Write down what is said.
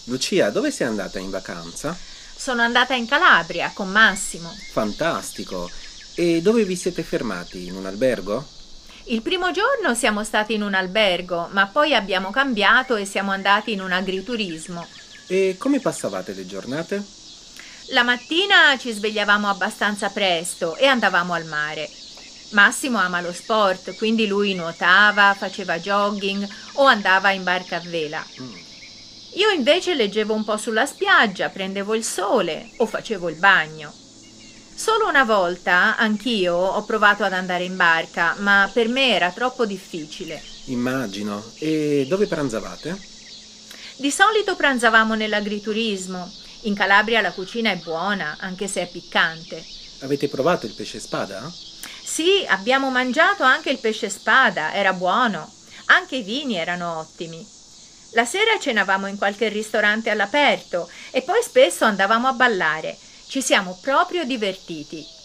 Lucia, dove sei andata in vacanza? Sono andata in Calabria con Massimo. Fantastico! E dove vi siete fermati? In un albergo? Il primo giorno siamo stati in un albergo, ma poi abbiamo cambiato e siamo andati in un agriturismo. E come passavate le giornate? La mattina ci svegliavamo abbastanza presto e andavamo al mare. Massimo ama lo sport, quindi lui nuotava, faceva jogging o andava in barca a vela. Io invece leggevo un po' sulla spiaggia, prendevo il sole o facevo il bagno. Solo una volta anch'io ho provato ad andare in barca, ma per me era troppo difficile. Immagino. E dove pranzavate? Di solito pranzavamo nell'agriturismo. In Calabria la cucina è buona, anche se è piccante. Avete provato il pesce spada? Sì, abbiamo mangiato anche il pesce spada, era buono. Anche i vini erano ottimi. La sera cenavamo in qualche ristorante all'aperto e poi spesso andavamo a ballare. Ci siamo proprio divertiti.